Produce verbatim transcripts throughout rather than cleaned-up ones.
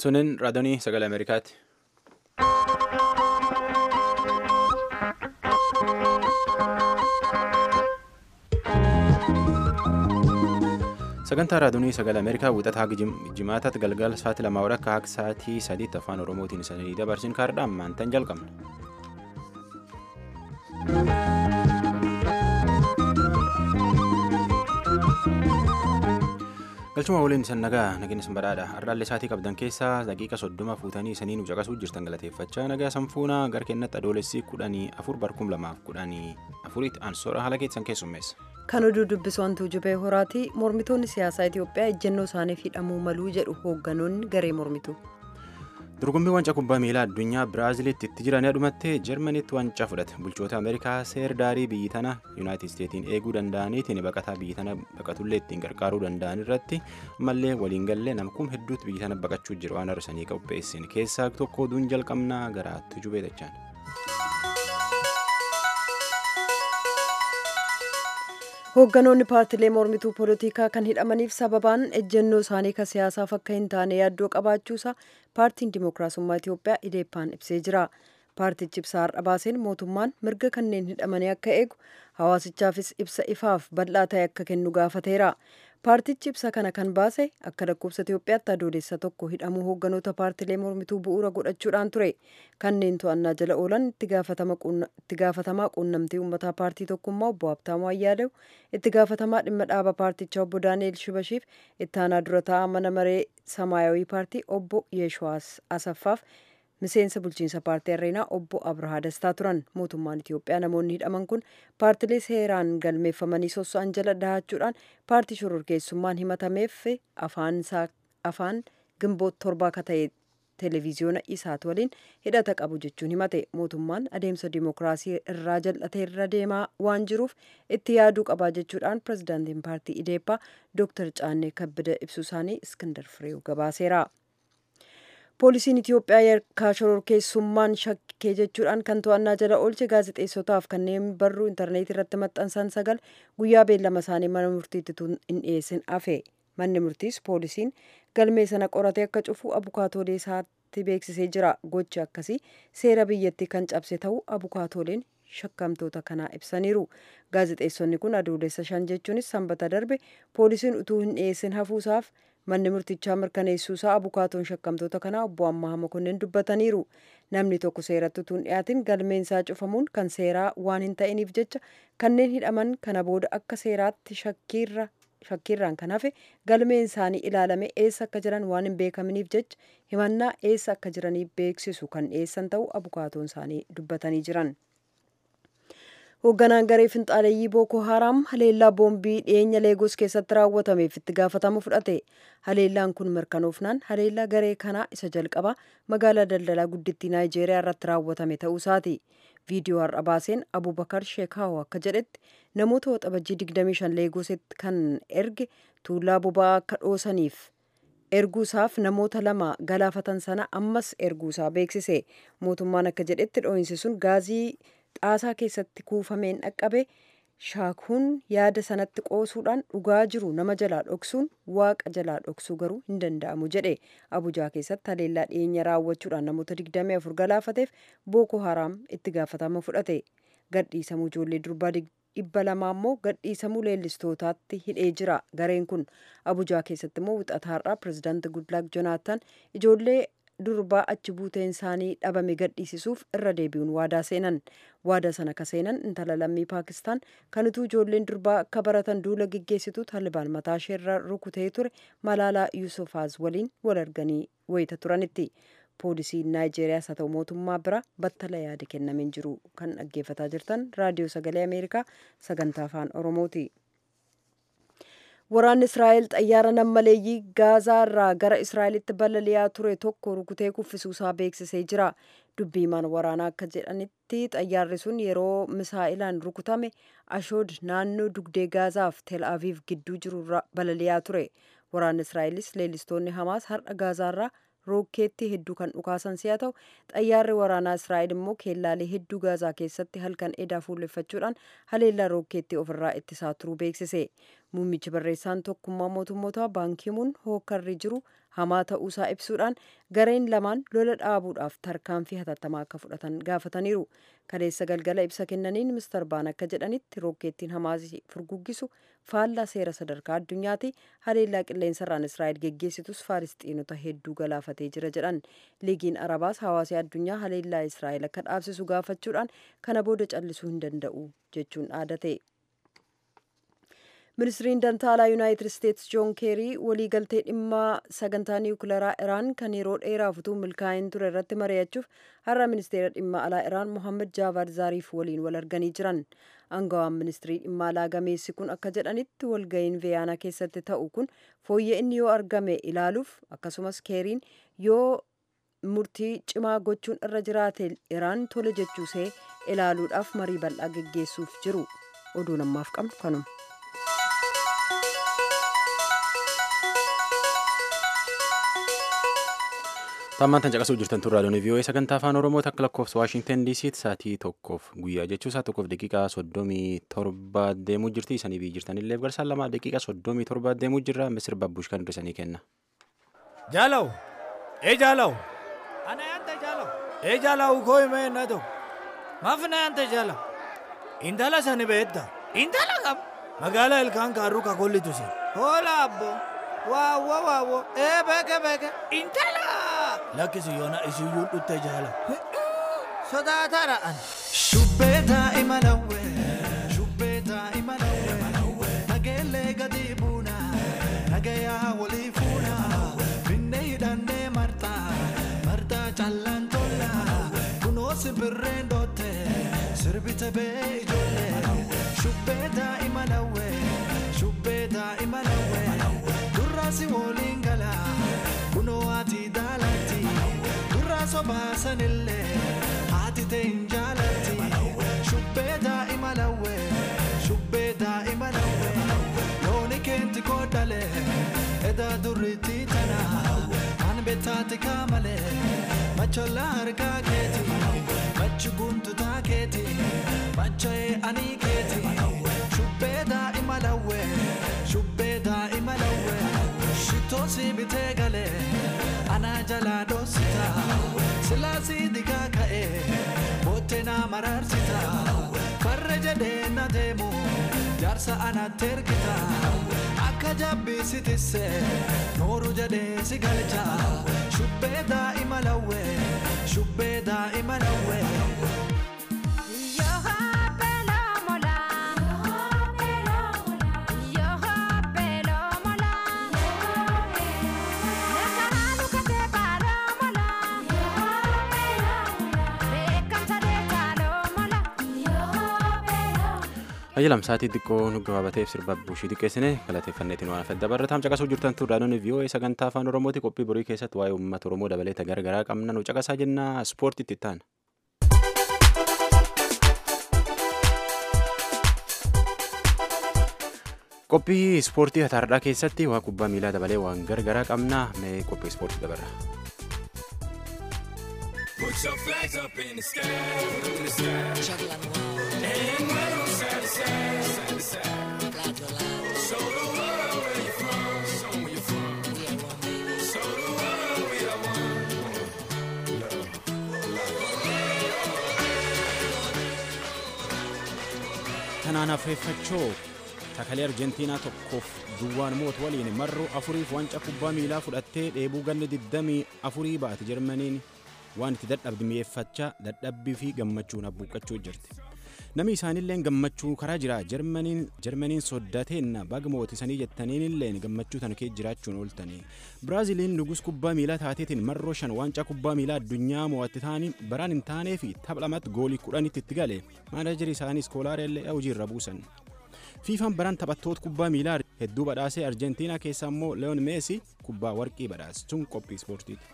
Sunin raadiyoo sagalee Ameerikaati. Sagantaa raadiyoo sagalee Ameerikaa wixataa jimaataatti galgala sa'aatii lamaa walakkaa akka sa'aatii sadiitti afaan Oromootiin isanii dabarsin kaardhaan maantaan jalqabna. Galchuma waliin isin nagaa nageenya isin badhaadha. Har'aallee sa'aatii qabdan keessaa daqiiqa soddoma fuutanii isanii nu caqasuu jirtan galateeffachaa nagaa sanfuunaa gara kennatti adoolessi kudhanii afur barkum lamaaf kudhanii afuritti aansoora haala keessan keessummeessa. Kan oduu dubbisoontuu jubee horaati. Mormitoonni siyaasaa Itoophiyaa ejjennoo isaaniif hidhamuu maluu jedhu hoogganoonni garee mormitu. Dorgommii waancaa kubbaa miilaa addunyaa Biraaziliitti itti jiranii dhumattee Jarmaniitti waancaa fudhate. Bulchoota Ameerikaa seer daarii biyyi tana Yuunaayitid Isteetiin eeguu danda'aniitiin baqataa biyyi tana baqatullee ittiin gargaaruu danda'an irratti ammallee waliin gallee namkum hedduutti biyyi tana baqachuu jiru waan har'isanii qopheessin keessaa tokko oduun jalqabnaa garaatti jubee dachaan. Hoogganoonni paartilee mormituu poolitikaa kan hidhamaniif sababaan ejjennoo isaanii kan siyaasaaf akka hin taane yaaddoo qabaachuusaa paartiin Dimookiraasummaa Itoophiyaa Ideeppaan ibsee jira. Paartichi ibsa har'a baaseen mootummaan mirga kanneen hidhamanii akka eegu hawaasichaafis ibsa ifaaf bal'aa ta'e akka kennu gaafateera. Paartichi ibsa kana kan baase akka lakkoofsa Itoophiyaatti adoolessa tokko hidhamuu hoogganoota paartilee mormituu bu'uura godhachuudhaan ture. Kanneen to'annaa jala oolan itti gaafatamaa quunnamtii uummataa paartii tokkummaa obbo Habtaamuu Ayyaalew, itti gaafatamaa dhimma dhaaba paartichaa obbo Daani'el Shibashiif, itti aanaa dura taa'aa mana maree Samaayawii paartii obbo Yeeshuwaas Asaffaaf miseensa bulchiinsa paartii Areenaa obbo Abrahaa Dastaa turan. Mootummaan Itoophiyaa namoonni hidhaman kun paartilee seeraan galmeeffamanii soso'an jala dhahachuudhaan paartii shororkeessummaan himatameef afaan Gimboot torbaa akka ta'e televiziyoona isaat waliin hidhata qabu jechuun himate. Mootummaan adeemsa dimookiraasii irraa jal'atee irra deemaa waan jiruuf itti yaaduu qabaa jechuudhaan pirezidaantiin paartii Ideeppaa Dooktar Caannee Kabbada ibsuu isaanii Iskindar Fireew gabaaseera. Poolisiin Itoophiyaa yakka shororkeessummaan shakkee jechuudhaan kan to'annaa jala oolche gaazexeessotaaf kanneen barruu intarneetii irratti maxxansan sagal guyyaa beellama isaanii mana murtiitti hin dhiyeessin hafe. Manni murtiis poolisiin galmee sana qoratee akka cufu abukaatoolee isaatti beeksisee jira. Gochi akkasii seera biyyattii kan cabse ta'uu abukaatooleen shakkamtoota kanaa ibsaniiru. Gaazexeessonni kun adoolessa shan jechuunis sanbata darbe poolisiin utuu hin dhiyeessin hafuusaaf manni murtichaa mirkaneessuusaa abukaatoon shakkamtoota kanaa obbo Ammahaa Mokonnin dubbataniiru. Namni tokko seeratti utuu hin dhiyaatin galmeensaa cufamuun kan seeraa waan hin ta'iniif jecha kanneen hidhaman kana booda akka seeraatti shakkiirra shakkiirraan kan hafe galmeen isaanii ilaalame eessa akka jiran waan hin beekaminiif jecha himannaa eessa akka jiranii beeksisu kan dhiyeessan ta'uu abukaatoon isaanii dubbatanii jiran. Hoogganaan garee finxaaleeyyii Booko Haaraam haleellaa boombii dhiyeenya Leegos keessatti raawwatameef itti gaafatama fudhate. Haleellaan kun mirkanoofnaan haleellaa garee kanaa isa jalqabaa magaalaa daldalaa guddittii Naayijeeriyaa irratti raawwatame ta'uusaati. Viidiyoo har'a baaseen Abubakar Sheekaawo akka jedhetti namoota waxabajjii digdamii shan Leegositti kan erge tuullaa boba'aa akka dhoosaniif erguusaaf namoota lama galaafatan sana ammas erguusaa beeksise. Mootummaan akka jedhetti dhoohinsi sun gaazii xaasaa keessatti kuufameen dhaqqabe shaakuun yaada sanatti qoosuudhaan dhugaa jiru nama jalaa dhoksuun waaqa jalaa dhoksuu garuu hin danda'amu jedhe. Abujaa keessatti haleellaa dhiyeenya raawwachuudhaan namoota digdamii afur galaafateef Booko Haaraam itti gaafatama fudhate. Gadhiisamuu ijoollee durbaa dhibba lamaa immoo gadhiisamuu leellistootaatti hidhee jira. Gareen kun Abujaa keessatti immoo wixata har'aa pirezidaanti Gudlaak Jonaataan ijoollee durbaa achi buuteen isaanii dhabame gadhiisisuuf irra deebi'uun waadaa seenan. Waadaa sana ka seenan intala lammii Paakistaan kan utuu ijoolleen durbaa akka baratan duula geggeessitu Taalibaan mataa isheerra rukutee ture Malaalaa Yuusufaaz waliin wal arganii wayita turanitti. Poolisiin Naayijeeriyaas haa ta'u mootummaa bira battala yaada kennameen jiru. Kan dhaggeeffataa jirtan raadiyoo sagalee Ameerikaa sagantaa afaan Oromooti. Waraanni Israa'el xayyaara nammaleeyyii Gaazaa irraa gara Israa'elitti balali'aa ture tokko rukutee kuffisuusaa beeksisee jira. Dubbii himaan waraanaa akka jedhanitti xayyaarri sun yeroo misaa'ilaan rukutame Ashood naannoo dugdee Gaazaaf Tel Aviv gidduu jirurra balali'aa ture. Waraanni Israa'elis leellistoonni Hamaas har'a Gaazaa irraa rookeettii hedduu kan dhukaasan si'a ta'u xayyaarri waraanaa Israa'el immoo keellaalee hedduu Gaazaa keessatti halkan edaa fuulleffachuudhaan haleellaa rookeettii ofirraa ittisaa turuu beeksise. Muummichi barreessaan tokkummaa mootummootaa Baan Kii Muun hookkarri jiru hamaa ta'uusaa ibsuudhaan gareen lamaan lola dhaabuudhaaf tarkaanfii hatattamaa akka fudhatan gaafataniiru. Kaleessa galgala ibsa kennaniin mister Baan akka jedhanitti rookeettiin Hamaas furguggisu faallaa seera sadarkaa addunyaati. Haleellaa qilleensarraan Israa'el geggeessitus Faalisxiinota hedduu galaafatee jira jedhan. Liigiin Arabaas hawaasni addunyaa haleellaa Israa'el akka dhaabsisu gaafachuudhaan kana booda callisuu hin danda'u jechuun dhaadate. Ministiriin Dantaalaa Yuunaayitid Isteetsi Joon Keerii waliigaltee dhimma sagantaa niwukilaraa Iraan kan yeroo dheeraaf utuu milkaa'in ture irratti mari'achuuf har'a ministeera dhimma alaa Iraan Mohammad Jaavad Zaariif waliin wal arganii jiran. Aangawaan ministirii dhimma alaa gameessi kun akka jedhanitti walga'iin Viyaanaa keessatti ta'u kun fooyya'inni yoo argame ilaaluuf akkasumas Keeriin yoo murtii cimaa gochuun irra jiraate Iraan tole jechuusee ilaaluudhaaf marii bal'aa geggeessuuf jiru. Oduu namaaf qabnu kanuma. Tammaan tan caqasuu jirtan turraa doonii vii'oo'ee sagantaa afaan Oromoo takka lakkoofsa Waashingtan diisiitti sa'aatii tokkoof guyyaa jechuu isaa tokkoof daqiiqaa soddomii torba deemuu jirti isanii biyyi jirtanillee garsaan lama daqiiqaa soddomii torba deemuu jirra misir babbush kan hir'isanii kenna. Jaalaw ee jaalaw ana yaanta jaalaw ee jaalaw koo himee na tokko maaf na yaanta jaalaw intala sani beedda intala qab magaalaa ilkaan kaarruu kakollitu si hoola abbo waawo waawo ee beeke beeke intala lakkisi yoona isiyyuu dhutte jaala sodaatara an shubbee daa'ima lawwe shubbee daa'ima lawwe nageellee gadi buuna nagayaa walii fuuna finne hidhannee martaa martaa callaan tolla kunoo simbirreen dootte sirbite bee ijoollee shubbee daa'ima lawwe shubbee daa'ima lawwe durraasi woliin galaa kunoo ati daalatti durraaso baasanillee haati ta'in jaalatti shubbee daa'ima lawwe shubbee daa'ima lawwe looni keenti koodhale edaa durritti tana an bettaati kaamale macholla harkaa keeti machi guntutaa keeti macha'ee anii keeti shubbee daa'ima lawwe shubbee daa'ima lawwe shitoosi bitee galee anaa jalaa dhoosita silaasii digaa ka'ee boottee naa maraarsita farra jedhee na deemu jaarsa anatti ergita akka jabbii si tisse nooru jedhee si galcha shubbee daa'ima lawwe shubbee daa'ima lawwe. Ayyalam sa'aatii xiqqoo nu gabaabateef sirba buushii xiqqeessine galateeffanneetiin waan afedda barreeffam caqasuu jirtan turraa doonii vii'oo'ee sagantaa afaan Oromooti qophii borii keessatti waa'ee uummata Oromoo dabaleeta garagaraa qabna nu caqasaa jenna ispoortiitti itti aana. Qophii ispoortii hataardhaa keessatti waa kubbaa miilaa dabalee waan garagaraa qabna mee qophii ispoortii dabarra. Put your flags up in the sky, put them in the sky. And wave them side to side, side to side. Flag your line. Show the world where you're from, show them where you're from. We are one, baby. Show the world we are one. Tanaan affeeffachoo takalee Arjentiinaa tokkoof duwwaan moot waliin marroo afuriif wanca kubbaa miilaa fudhattee dheebuu ganna digdamii afurii baate Jarmaniin waan itti dadhabdi mi'eeffachaa dadhabbii fi gammachuun abbuuqqachuu jirti. Namni isaanillee gammachuu karaa jira Jarmaniin Jarmaniin soddateenna baga mootisanii jettaniinillee gammachuu tana kee jiraachuun ooltanii. Biraaziliin nugus kubbaa miilaa taateetiin marroo shan waancaa kubbaa miilaa addunyaa mo'atti taanii baraan hin taanee fi tapha lamatti goolii kudhanitti itti gale maanajarii isaanii iskoolaareellee hojiirra buusan. Fiifaan baraan taphattoota kubbaa miilaa hedduu badhaasee Arjentiinaa keessaa immoo Leon Meesii kubbaa warqii badhaastuun qophii ispoortiiti.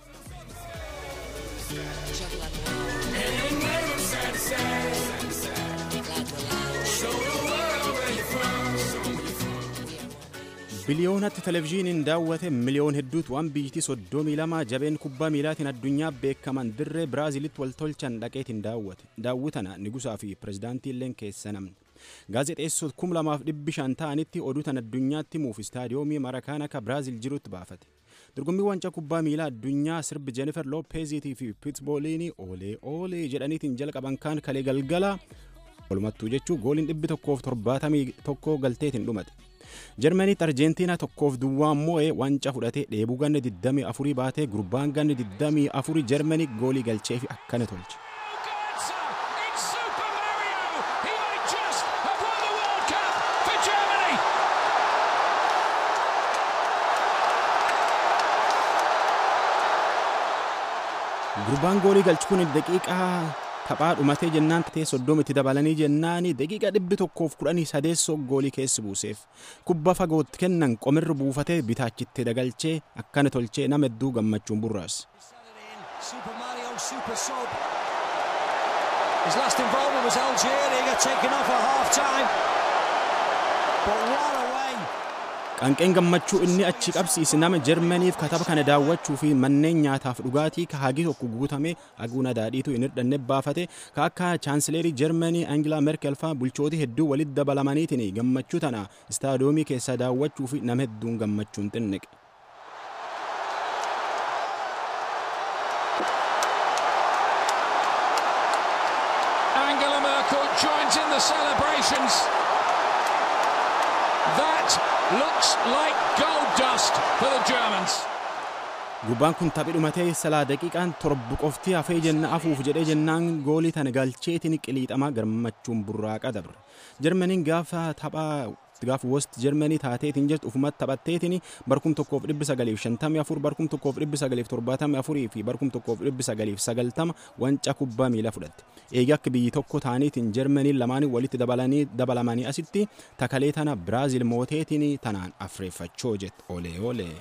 Biliyoonatti televezyiiniin daawwate miliyoon hedduutu waan biyyittii soddomii lama jabeen kubbaa miilaatiin addunyaa beekaman dirree Biraazilitti waltolchan dhaqeetiin daawwate. Daawwitana nigusaa fi pirezidaantiilleen keessa namni. Gaazexeessota kuma lamaaf dhibbi shan ta'anitti oduu tan addunyaatti muuf istaadiyoomii Marakaanaa akka Biraazil jirutti baafate. Dorgommii waancaa kubbaa miilaa addunyaa sirbi Jennifer Lopezii fi Pitbull oolee oolee jedhaniitiin jalqaban kan kalee galgala walumattuu jechuu gooliin dhibbi tokkoof torbaatamii tokko galteetiin dhumate. Jarmaniitti Arjentiinaa tokkoof duwwaa moo'ee waancaa fudhatee dheebuu ganna digdamii afurii baatee gurbaan ganna digdamii afurii Jarmanii goolii galchee fi akkana tolche. Gurbaan goolii galchu kun daqiiqaa taphaa dhumatee jennaan ta'ee soddomitti dabalanii jennaani daqiiqa dhibbi tokkoof kudhanii sadeessoo goolii keessi buuseef kubbaa fagootti kennan qomirra buufatee bitaachitti dagalchee akkana tolchee nama hedduu gammachuun burraas. His last involvement was Algeria, got taken off at half time. But what a way. Qanqeen gammachuu inni achi qabsiise nama Jarmaniif kataba kana daawwachuu fi manneen nyaataaf dhugaatii ka hagi tokko guutame haguuna daadhiitu hin hir'anne baafate ka akka chaansileerii Jarmanii Angela Merkel faa bulchootii hedduu walitti dabalamaniitiin gammachuu tana istaadoomii keessa daawwachuu fi nama hedduun gammachuun xinniqe. Angela Merkel joins in the celebrations. That looks like gold dust for the Germans. Gurbaan kun taphii dhumatee salaa daqiiqaan torba qofti hafee jenna afuuf jedhee jennaan goolii tana galcheetiin qiliixamaa gammachuun burraaqa dabre. Jarmaniin gaafa taphaa gaafa West Germany taateetiin jirtu ufumatti taphatteetiin barkum tokkoof dhibbi sagaliif shantamii afur barkum tokkoof dhibbi sagaliif torbaatamii afurii fi barkum tokkoof dhibbi sagaliif sagaltama waancaa kubbaa miilaa fudhatte. Eega akka biyyi tokko taaniitiin Jarmaniin lamaanii walitti dabalanii dabalamanii asitti takalee tana Biraazil mooteetiin tanaan afreeffachoo jette olee olee.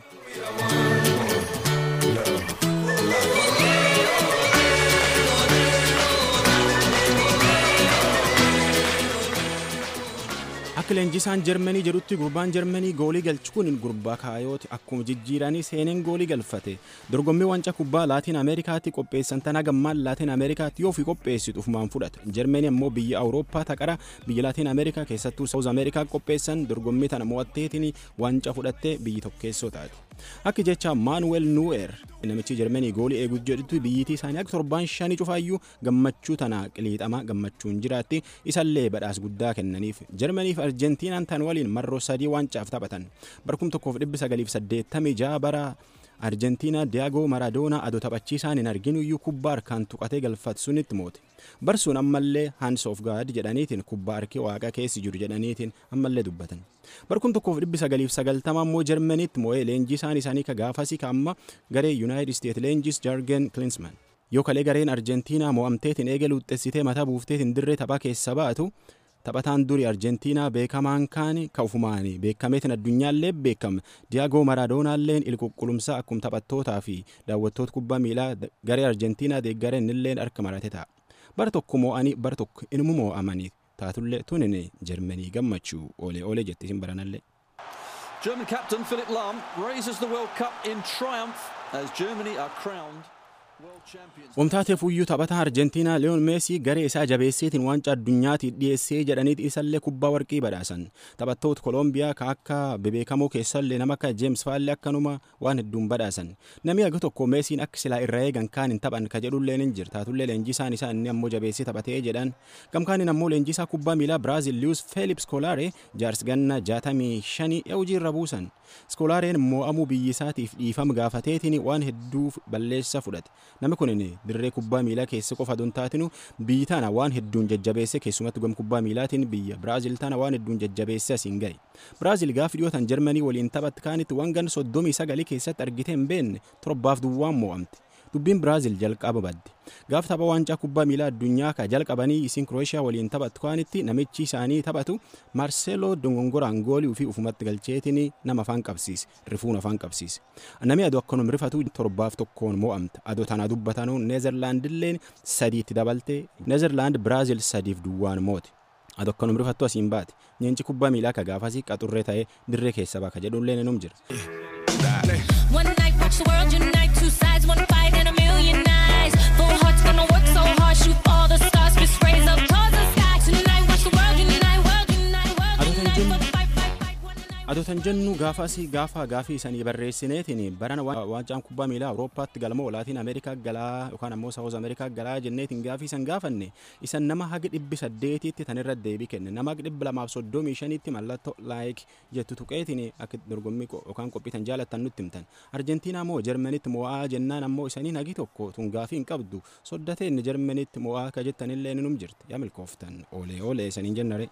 Akka leenjisaan Jarmanii jedhutti gurbaan Jarmanii goolii galchu kun gurbaa kaayooti akkuma jijjiiranii seeneen goolii galfate. Dorgommii waancaa kubbaa Laatiin Ameerikaatti qopheessan tana gammaan Laatiin Ameerikaatti yoo fi qopheessitu ufumaan fudhata. Jarmanii ammoo biyya Awurooppaa taqara biyya Laatiin Ameerikaa keessattuu Saawuz Ameerikaa qopheessan dorgommii tana mo'atteetiin waancaa fudhattee biyyi tokkeessoo taate. Akka jecha Maanuweel Nuu'eer namichi Jarmanii goolii eeguutu jedhutti biyyittii isaanii akka torbaan shanii cufaayyuu gammachuu tana qiliixamaa gammachuun jiraatti isallee badhaas guddaa kennaniif. Jarmaniif Arjentiinaan tan waliin marroo sadii waancaaf taphatan. Barkum tokkoof dhibbi sagaliif saddeettamii ja'a bara Arjentiinaa Diyaagoo Maradoonaa adoo taphachiisaan hin arginu iyyuu kubbaa harkaan tuqatee galfatu sunitti moote. Barsuun ammallee Hands of God jedhaniitiin kubbaa harkii waaqa keessi jiru jedhaniitiin ammallee dubbatan. Barkum tokkoof dhibbi sagaliif sagaltama ammoo Jarmaniitti moo'ee leenjisaan isaanii ka gaafasii ka amma garee United States leenjis Jurgen Klinsmann. Yoo kalee gareen Arjentiinaa moo'amteetiin eegee luuxxessitee mataa buufteetiin dirree taphaa keessa baatu taphataan durii Arjentiinaa beekamaan kaan kaufumaanii beekameetiin addunyaallee beekame Diyaagoo Maradoonaalleen ilquqqulumsaa akkuma taphattootaa fi daawwattoota kubbaa miilaa garee Arjentiinaa deeggareen illeen harka marate ta'a. Bara tokko moo'anii bara tokko inuma moo'amanii taatullee tunine Jarmanii gammachuu oolee oolee jetti isin baranallee. German captain Philipp Lahm raises the World Cup in triumph as Germany are crowned Wamtaatee fuyyuu taphataa Arjentiinaa Leon Messi garee isaa jabeesseetiin waancaa addunyaatti dhiyeessee jedhaniit isallee kubbaa warqii badhaasan. Taphattoota Kolombiyaa ka akka bebeekamoo keessallee nama akka James Faallee akkanuma waan hedduun badhaasan. Namni aga tokko Messiin akka silaa irra eegan kaan hin taphan ka jedhulleen hin jirta. Taatullee leenjisaan isaa inni ammoo jabeessee taphatee jedhan. Gamkaanin ammoo leenjisaa kubbaa miilaa Biraazil Luis Felipe Scolare jaars ganna jaatamii shanii hojiirra buusan. Scolareen moo'amuu biyyi isaatiif dhiifama gaafateetiin waan hedduu balleessa fudhate. Namni kun dirree kubbaa miilaa keessa qofa don taatinu biyyi tana waan hedduun jajjabeesse keessumatti gam kubbaa miilaatiin biyya Biraazil tana waan hedduun jajjabeesse asiin gahe. Biraazil gaafa dhiyootan Jarmanii waliin taphatte kaanitti waan gan soddomii sagalii keessatti argitee hin beekne torbaaf duwwaan moo'amte. Dubbiin Biraazil jalqaba badde. Gaafa tapha waancaa kubbaa miilaa addunyaa ka jalqabanii isin Krooshiyaa waliin taphattu kaanitti namichi isaanii taphatu Marcelo Dongongoraan goolii fi ufumatti galcheetiin nama afaan qabsiise. Rifuun afaan qabsiise. Namni adoo akkanuma rifatu torbaaf tokkoon moo'amte. Adoo tana dubbatanu Neezerlaandilleen sadiitti dabalte. Neezerlaand Biraazil sadiif duwwaan moote. Adoo akkanuma rifattu asiin baate. Nyeenchi kubbaa miilaa ka gaafasii qaxurree ta'ee dirree keessa baka jedhulleen inum jira. One night, watch the world unite. Two sides, one fight, and a million eyes. Full hearts gonna work so hard, shoot all the stars, fist raise up towards the sky. Tonight, watch the world unite, world unite, world unite. Fight, fight, fight, one night. Adotan jennu gaafas gaafa gaafii isanii barreessineetiin barana waancaan kubbaa miilaa Awurooppaatti galmoo Laatiin Ameerikaa galaa yookaan ammoo Saawuz Ameerikaa galaa jenneetiin gaafii isan gaafanne isan nama haga dhibbi saddeetiitti tanirra deebii kenne nama haga dhibba lamaaf soddomii shaniitti mallattoo laayik jettu tuqeetiin akka dorgommii yookaan qophiitan jaalattan nutti himtan. Arjentiinaa moo Jarmaniitti mo'aa jennaan ammoo isanii hagi tokko tun gaafii hin qabdu soddateen Jarmaniitti mo'aa ka jettanillee num jirti yaa milkooftan oolee oolee isaniin jennare.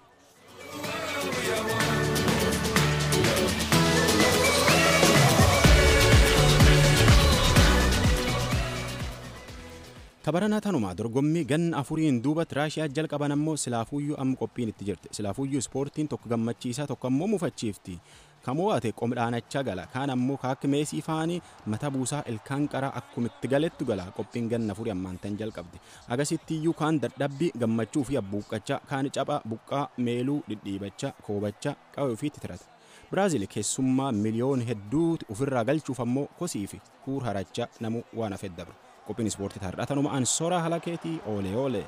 Tabarana tanuma dorgommii ganna afuriin duubatti Raashiyaa jalqaban ammoo silaafuyyuu amma qophiin itti jirti. Silaafuyyuu ispoortiin tokko gammachiisaa tokko ammoo mufachiifti. Kamoo ate qomdhaanachaa gala. Kaan ammoo kaakki meesii faanii mata buusaa ilkaan qaraa akkumitti galettu gala. Qophiin ganna afurii ammaan tan jalqabdi. Agasittiyyuu kaan dadhabbii gammachuu fi abbuuqqachaa kaan caphaa buqqaa meeluu dhidhiibachaa koobachaa qawwee ofiitti tirata. Biraazil keessummaa miliyoon hedduu ofirraa galchuuf ammoo kosii fi kuur harachaa namuu waan hafee dabre. Qophiin ispoortii taarraa tanuma ansora halakeetii oolee oolee.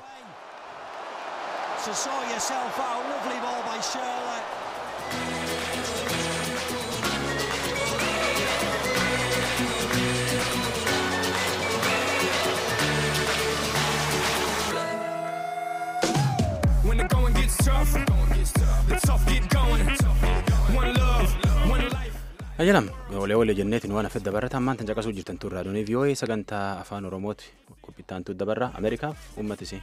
So saw yourself out, a lovely ball by Shirley. When the going gets tough, the tough get going. One love, one life. Ajalam oolee oolee jenneetiin waan hafee dabarra ammaan tan caqasuu jirtan turraa doonii V O A sagantaa afaan Oromooti qophittaan tu dabarra Ameerikaaf uummatisi.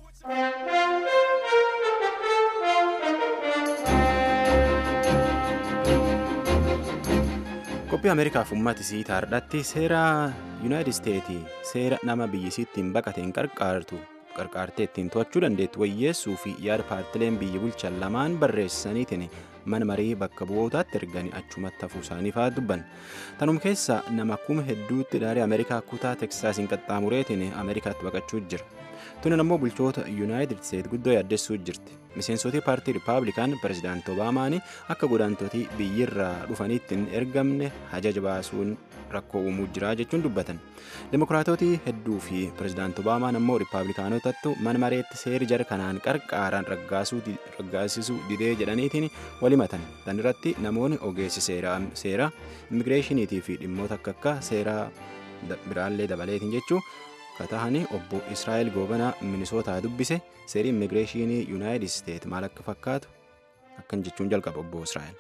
Qophii Ameerikaaf uummatisi taardhatti seera Yuunaayitid Isteetii seera nama biyyisiittiin baqateen qarqaartu qarqaartee ittiin to'achuu dandeettu wayyeessuu fi yaada paartileen biyya bulchan lamaan barreessaniitiin mana marii bakka bu'ootaatti erganii achumatti hafuu isaanii fa'aa dubban. Tanum keessa nama kuma hedduutti daarii Ameerikaa kutaa Teksaasiin qaxxaamureetiin Ameerikaatti baqachuu jira. Tunin ammoo bulchoota Yuunaayitid Isteet guddoo yaaddessuu jirti. Miseensotii paartii Rippaabilikaan Pireezidaanti Obaamaan akka godaantootii biyyirraa dhufaniitti hin ergamne hajaja baasuun rakkoo uumuu jira jechuun dubbatan. Dimokiraatootii hedduu fi Pireezidaanti Obaamaan ammoo Rippaabilikaanotattu mana mareetti seeri jara kanaan qarqaaraan raggaasisuu didee jedhaniitiin walimatan. Tan irratti namoonni ogeessi seeraa immigireeshiniitii fi dhimmoota akka akka seeraa biraallee dabaleetiin jechuu katahanii obbo Israa'el Goobanaa Minisootaa dubbise seerii immigireeshinii Yuunaayitid Isteet maal akka fakkaatu akkan jechuun jalqaba obbo Israa'el.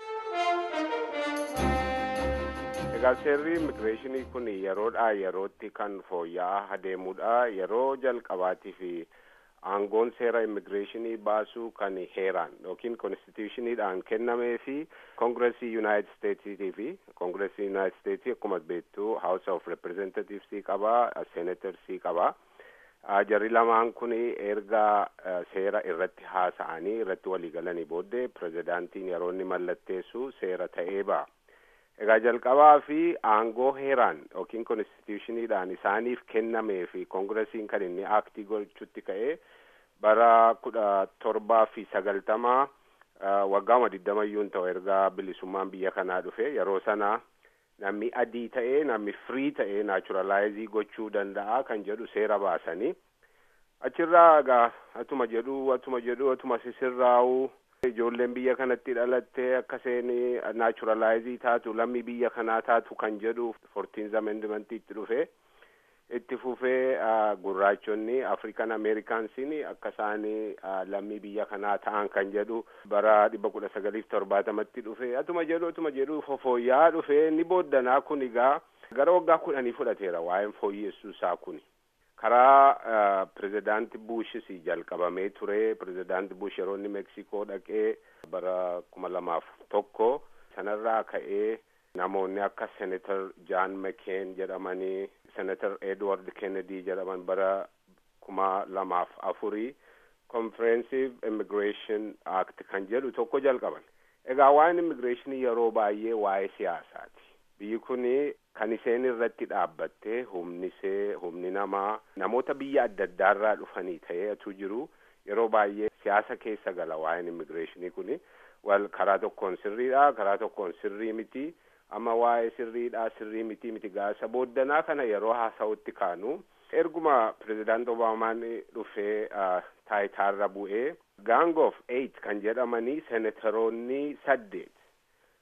Egaa seerri immigireeshinii kun yeroodhaa yerootti kan fooyya'aa adeemudha. Yeroo jalqabaatii fi aangoon seera immigireeshinii baasuu kan heeraan yookiin konstitushiniidhaan kennamee fi koongireesii Yuunaayitid Isteetsiitii fi koongireesii Yuunaayitid Isteetsii akkuma beektu House of Representatives qabaa, Senators qabaa. Jarri lamaan kun erga seera irratti haasa'anii irratti waliigalanii booddee pirezidaantiin yeroo inni mallatteessu seera ta'ee ba'a. Egaa jalqabaa fi aangoo heeraan yookiin konstitushiniidhaan isaaniif kennamee fi koongireesiin kan inni aaktii gochuutti ka'ee bara kudha torbaa fi sagaltamaa waggaama digdamayyuun ta'u erga bilisummaan biyya kanaa dhufe yeroo sana namni adii ta'ee namni firii ta'ee naachuralaayizii gochuu danda'a kan jedhu seera baasanii achirraa egaa atuma jedhu atuma jedhu atuma sisirraa'u ijoolleen biyya kanatti dhalattee akka seeni naachuralaayizii taatu lammii biyya kanaa taatu kan jedhu fourteenth amendment itti dhufe itti fufee gurraachonni African Americansiin akka isaanii lammii biyya kanaa ta'an kan jedhu bara dhibba kudha sagaliif torbaatamatti dhufe atuma jedhu atuma jedhu fooyya'aa dhufe ni booddanaa kun egaa gara waggaa kudhanii fudhateera waa'een fooyyessuu isaa kun. Karaa pirezidaanti Buushis jalqabamee ture. Pirezidaanti Buush yeroo inni Meeksikoo dhaqee bara kuma lamaaf tokko sanarraa ka'ee namoonni akka Senator John McCain jedhamanii Senator Edward Kennedy jedhaman bara kuma lamaaf afurii Comprehensive Immigration Act kan jedhu tokko jalqaban. Egaa waa'een immigireeshinii yeroo baay'ee waa'ee siyaasaati. Biyyi kun kan iseen irratti dhaabbattee humni see humni namaa namoota biyya adda addaarraa dhufanii ta'eetu jiru yeroo baay'ee siyaasa keessa gala waa'een immigireeshinii kun wal karaa tokkoon sirriidha karaa tokkoon sirrii miti amma waa'ee sirriidha sirrii miti miti gaasa booddanaa kana yeroo haasa'utti kaanu erguma pirezidaanti Obaamaan dhufee taayitaarra bu'ee gang of eight kan jedhamanii senatoroonni saddeet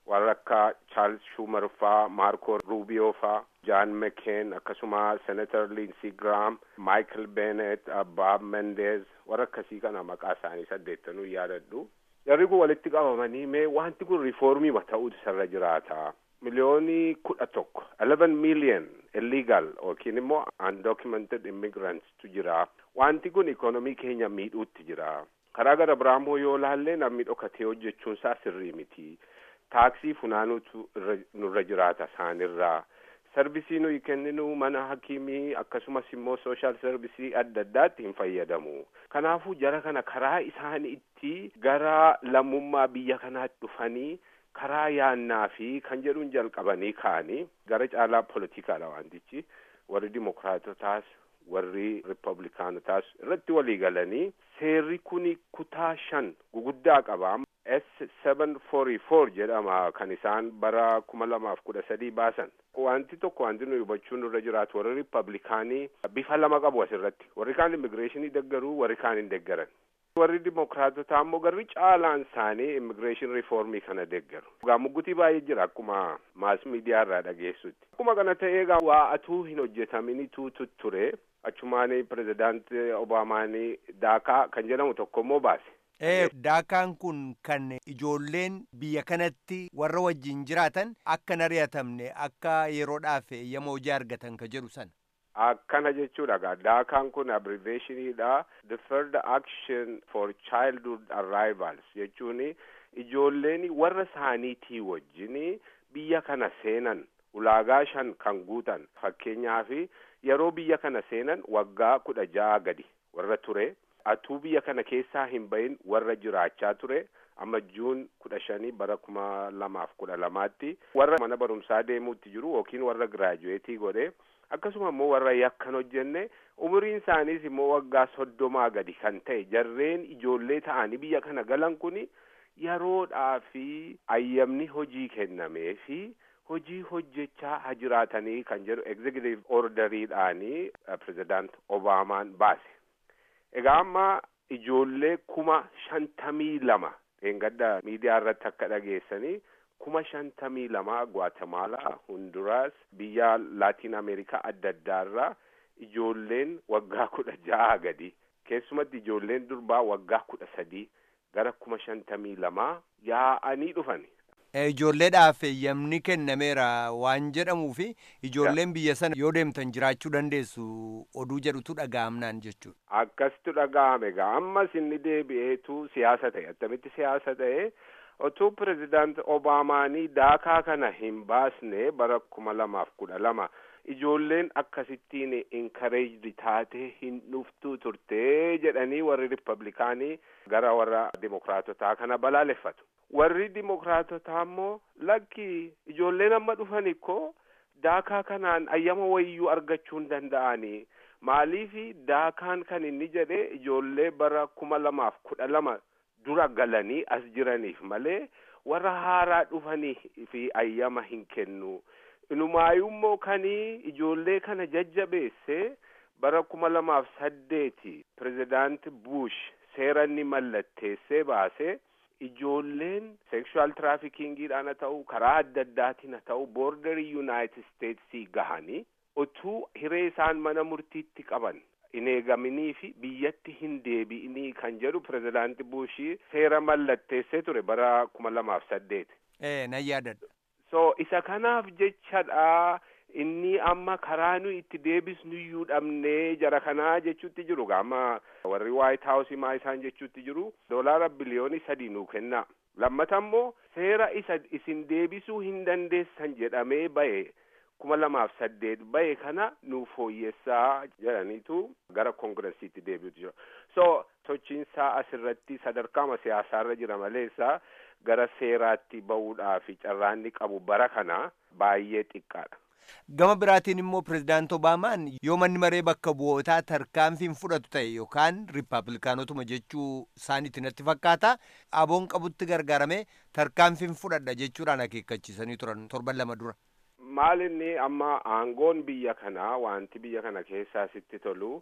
warra akka Charles Schumer faa, Marco Rubio faa, John McCain, akkasuma Senator Lindsey Graham, Michael Bennet, Bob Menendez, warra akkasii kana maqaa isaanii saddeettanuu yaadadhu. Jarri kun walitti qabamanii mee wanti kun riifoormii ta'uutu sarara jiraata. Miliyoonii kudha tokko, eleven million illegal yookiin immoo undocumented immigrants tu jira. Wanti kun ikonomii keenya miidhuutti jira. Karaa gara biraamoo yoo laallee namni dhokatee hojjechuun isaa sirrii miti. Taaksii funaanuutu nurra jiraata isaanirraa. Sarvisii nuyi kenninu mana hakiimii akkasumas immoo sooshaal sarvisii adda addaatti hin fayyadamu. Kanaafuu jara kana karaa isaan itti gara lammummaa biyya kanaatti dhufanii karaa yaannaa fi kan jedhuun jalqabanii ka'anii gara caalaa poolitikaadha wantichi. Warri dimokiraatotaas warri riippablikaanotaas irratti walii galanii seerri kuni kutaa shan guguddaa qaba. S seven forty-four jedhama kan isaan bara kuma lamaaf kudha sadii baasan. Wanti tokko wanti nuyi hubachuun irra jiraatu warri riippablikaanii bifa lama qabu asirratti. Warri kaan immigireeshinii deggaruu, warri kaan hin deggaran. Warri dimokiraatotaa ammoo garri caalaan isaanii immigireeshin riifoormii kana deggaru. Egaa muggutii baay'ee jira akkuma maas miidiyaa irraa dhageessutti. Akkuma kana ta'ee egaa waa atuu hin hojjetaminitu ture. Achumaanii pirezidaantii Obaamaanii daakaa kan jedhamu tokko immoo baase. Ee daakaan kun kan ijoolleen biyya kanatti warra wajjin jiraatan akka hin ari'atamne akka yeroodhaaf eeyyama hojii argatan ka jedhu sana. Akkana jechuudha gaa daakaan kun abbreviationiidha. Deferred Action for Childhood Arrivals jechuun ijoolleen warra isaaniitii wajjin biyya kana seenan ulaagaa shan kan guutan fakkeenyaaf yeroo biyya kana seenan waggaa kudha ja'a gadi warra ture. Atuu biyya kana keessaa hin bahin warra jiraachaa ture amma juun kudha shanii bara kuma lamaaf kudha lamaatti warra mana barumsaa deemuutti jiru yookiin warra giraajuweetii godhe akkasuma immoo warra yakkan hojjenne umuriin isaaniis immoo waggaa soddomaa gadi kan ta'e jarreen ijoollee ta'anii biyya kana galan kuni yeroodhaa fi ayyamni hojii kennamee fi hojii hojjechaa ha jiraatanii kan jedhu executive orderiidhaanii pirezidaant Obaamaan baase. Egaa amma ijoollee kuma shantamii lama dheengadda miidiyaa irratti akka dhageessanii kuma shantamii lama Guatemala, Honduras, biyya Laatiin Ameerikaa adda addaarraa ijoolleen waggaa kudha ja'a gadi keessumatti ijoolleen durbaa waggaa kudha sadii gara kuma shantamii lamaa yaa'anii dhufani. Ijoolleedhaaf eeyyamni kennameera waan jedhamuu fi ijoolleen biyya sana yoo deemtan jiraachuu dandeessu oduu jedhutu dhaga'amnaan jechuudha. Akkasitu dhaga'ame egaa ammas inni deebi'eetu siyaasa ta'e attamitti siyaasa ta'e otuu pirezidaant Obaamaanii daakaa kana hin baasne bara kuma lamaaf kudha lama ijoolleen akkasittiin encouraged taate hin dhuftuu turte jedhanii warri riippablikaanii gara warra dimokiraatotaa kana balaaleffatu. Warri dimokiraatotaa ammoo lakki ijoolleen amma dhufan ikkoo daakaa kanaan ayyama wayyuu argachuu hin danda'anii maaliifi daakaan kan inni jedhe ijoollee bara kuma lamaaf kudha lama dura galanii as jiraniif malee warra haaraa dhufanii fi ayyama hin kennu. Inumaayyummoo kanii ijoollee kana jajjabeesse bara kuma lamaaf saddeeti pirezidaant Bush seera inni mallatteessee baase. Ijoolleen sexual traffickingiidhaan haa ta'u karaa adda addaatiin haa ta'u borderii United Statesii gahanii utuu hiree isaan mana murtiitti qaban hin eegaminii fi biyyatti hin deebi'inii kan jedhu pirezidaanti Bushii seera mallatteessee ture bara kuma lamaaf saddeet. Ee nan yaadadha. So isa kanaaf jechadha inni amma karaa nu itti deebisnuyyuu dhabnee jara kanaa jechuutti jiru amma warri White House maa isaan jechuutti jiru doolaara biliyoonii sadii nuu kenna. Lammata immoo seera isa isin deebisuu hin dandeessan jedhamee bahe kuma lamaaf saddeet bahe kana nu fooyyessaa jedhaniitu gara koongiresiitti deebi'utu jira. So sochiinsaa asirratti sadarkaama siyaasaarra jira maleessa gara seeraatti bahuudhaa fi carraanni qabu bara kana baay'ee xiqqaadha. Gama biraatiin immoo pirezidaant Obaamaan yoo manni maree bakka bu'ootaa tarkaanfiin fudhatu ta'e yookaan riippablikaanotuma jechuu isaaniitti natti fakkaata aboon qabutti gargaaramee tarkaanfiin fudhadha jechuudhaan akeekkachiisanii turan torban lama dura. Maal inni amma aangoon biyya kanaa wanti biyya kana keessaa sitti tolu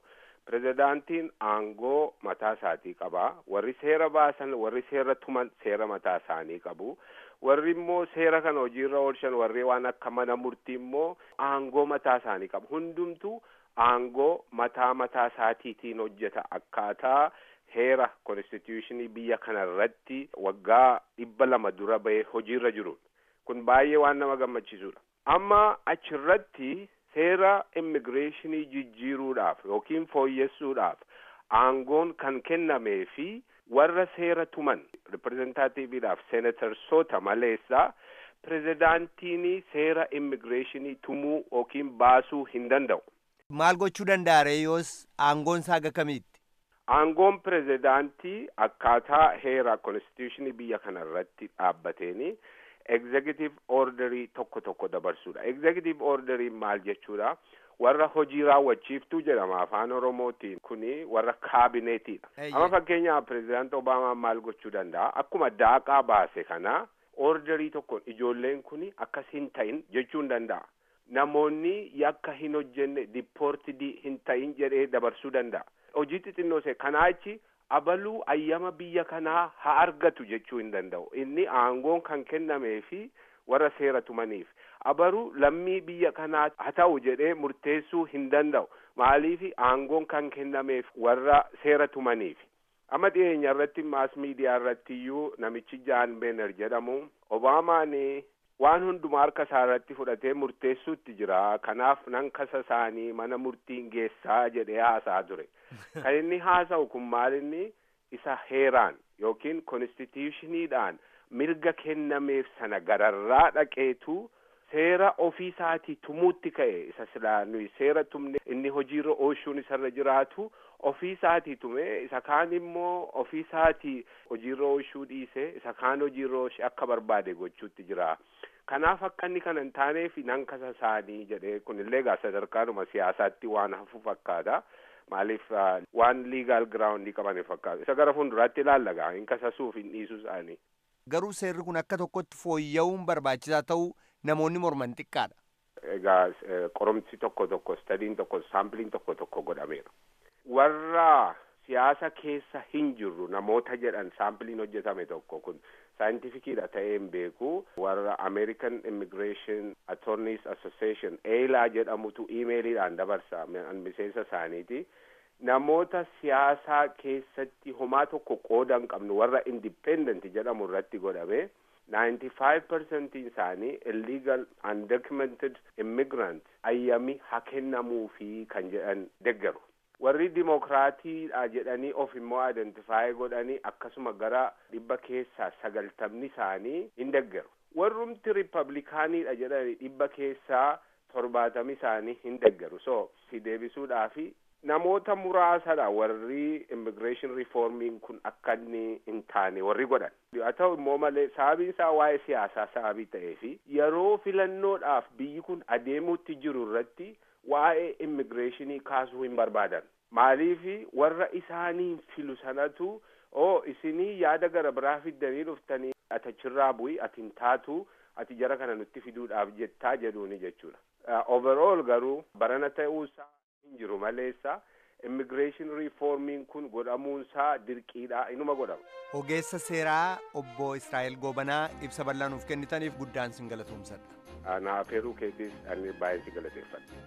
pirezidaantiin aangoo mataa isaatii qaba. Warri seera baasan, warri seera tuman seera mataa isaanii qabu. Warri immoo seera kana hojiirra oolchan, warri waan akka mana murtii immoo aangoo mataa isaanii qabu. Hundumtuu aangoo mataa mataa isaatiitiin hojjeta akkaataa heera konstituushinii biyya kana irratti waggaa dhibba lama dura bahee hojiirra jiru. Kun baay'ee waan nama gammachiisudha. Amma achirratti seera immigireeshinii jijjiiruudhaaf yookiin fooyyessuudhaaf aangoon kan kennamee fi warra seera tuman riprezentaatiiviidhaaf seenatarsoota maleessaa pirezidaantiin seera immigireeshinii tumuu yookiin baasuu hin danda'u. Maal gochuu danda'a ree yoos aangoon isaa haga kamiitti? Aangoon pirezidaantii akkaataa heera konstituushinii biyya kana irratti dhaabbateeni executive orderii tokko tokko dabarsuudha. Executive orderii maal jechuudha? Warra hojii raawwachiiftuu jedhama afaan Oromootiin. Kuni warra kaabineetiidha. Amma fakkeenyaaf pirezidaanti Obaamaa maal gochuu danda'a? Akkuma daaqaa baase kana orderii tokkoon ijoolleen kuni akkas hin ta'in jechuu hin danda'a. Namoonni yakka hin hojjenne dipoortidii hin ta'in jedhee dabarsuu danda'a. Hojii xixinnoo see kanaa achi abaluu ayyama biyya kanaa haa argatu jechuu hin danda'u. Inni aangoon kan kennamee fi warra seera tumaniif. Abaruu lammii biyya kanaa haa ta'u jedhee murteessuu hin danda'u. Maaliif aangoon kan kennameef warra seera tumaniif. Amma dhiyeenya irratti maas miidiyaa irratti iyyuu namichi Jaan Beener jedhamu Obaamaan waan hundumaa harka isaa irratti fudhatee murteessuutti jira. Kanaaf nan kasa isaanii mana murtiin geessaa jedhee haasaa ture. Kan inni haasa'u kun maalinni isa heeraan yookiin konstituushiniidhaan mirga kennameef sana gararraa dhaqeetu seera ofii isaatii tumuutti ka'e. Isa silaa nuyi seera tumne inni hojiirra oolchuun isarra jiraatu ofii isaatii tume, isa kaan immoo ofii isaatii hojiirra oolchuu dhiise, isa kaan hojiirra oolche akka barbaade gochuutti jira. Kanaaf akka inni kana hin taaneef nan kasa isaanii jedhee kunillee gaa sadarkaanuma siyaasaatti waan hafu fakkaata. Maaliif waan legal ground qaban fakkaata. Isa gara fuulduraatti ilaallagaa hin kasasuuf hin dhiisuu isaanii. Garuu seerri kun akka tokkotti fooyya'uun barbaachisaa ta'uu namoonni morman xiqqaadha. Egaa qoromsi tokko tokko, stadiin tokko, saampliin tokko tokko godhameera. Warra siyaasa keessa hin jirru namoota jedhan saampliin hojjetame tokko kun saayintifikiidha ta'ee hin beeku. Warra American Immigration Attorneys Association eelaa jedhamutu iimeeliidhaan dabarsa miseensa isaaniiti. Namoota siyaasaa keessatti homaa tokko qooda hin qabnu warra independent jedhamu irratti godhame ninety-five percent isaanii illegal undocumented immigrant ayyami haa kennamuufi kan jedhan deggaru. Warri dimokiraatiidha jedhanii of immoo identify godhanii akkasuma gara dhibba keessaa sagaltamni isaanii hin deggaru. Warrumti ripablikaaniidha jedhanii dhibba keessaa torbaatamni isaanii hin deggaru. So si deebisuudhaafi namoota muraasadha warri immigration reformiin kun akka inni hin taane warri godhan. Haa ta'u immoo malee sababiin isaa waa'ee siyaasaa sababii ta'eefi yeroo filannoodhaaf biyyi kun adeemuutti jiru irratti waa'ee immigireeshinii kaasuu hin barbaadan. Maaliif warra isaanii filu sanatu oo isinii yaada gara biraa fiddanii dhuftanii ati achirraa bu'i ati hin taatu ati jara kana nutti fiduudhaaf jettaa jedhuuni jechuudha. Overall garuu barana ta'uusaa hin jiru maleessa immigreeshin riiformiin kun godhamuunsaa dirqiidha inuma godhama. Ogeessa seeraa obbo Israa'el Goobanaa ibsa bal'aa nuuf kennitaniif guddaan sin galatoomsadha. Naaf heeruu keetiis ani baay'ee si galateeffadha.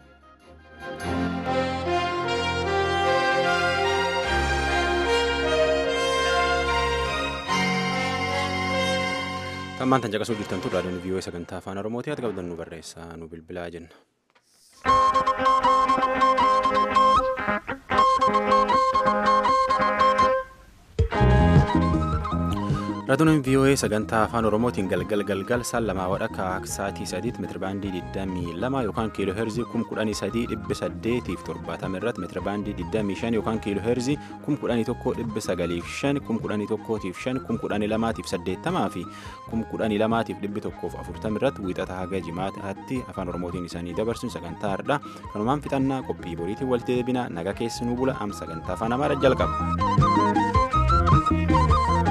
Tammaan tan caqasuu jirtan turraa dhani viiyoo sagantaa afaan Oromootii ati qabdan nu barreessaa nu bilbilaa jenna. Raadiyooleen viiyoo sagantaa afaan Oromootiin galgal galgal saan lamaa wadhakka sa'aatii sadiitti meetirabaandii digdamii lama yookaan kiiloo heerzii kum kudhanii sadii dhibba saddeetiif torbaatama irratti meetirabaandii digdamii shan yookaan kiiloo heerzii kum kudhanii tokko dhibba sagaliif shan kum kudhanii tokkootiif shan kum kudhanii lamaatiif saddeettamaa fi kum kudhanii lamaatiif dhibbi tokkoof afurtama irratti wiixata haga jimaataatti afaan Oromootiin isaanii dabarsuun sagantaa har'aa kanumaan fixannaa qophii boriitiin walitti deebina naga keessanuu bula am sagantaa afaan Amaaraa jalqaba.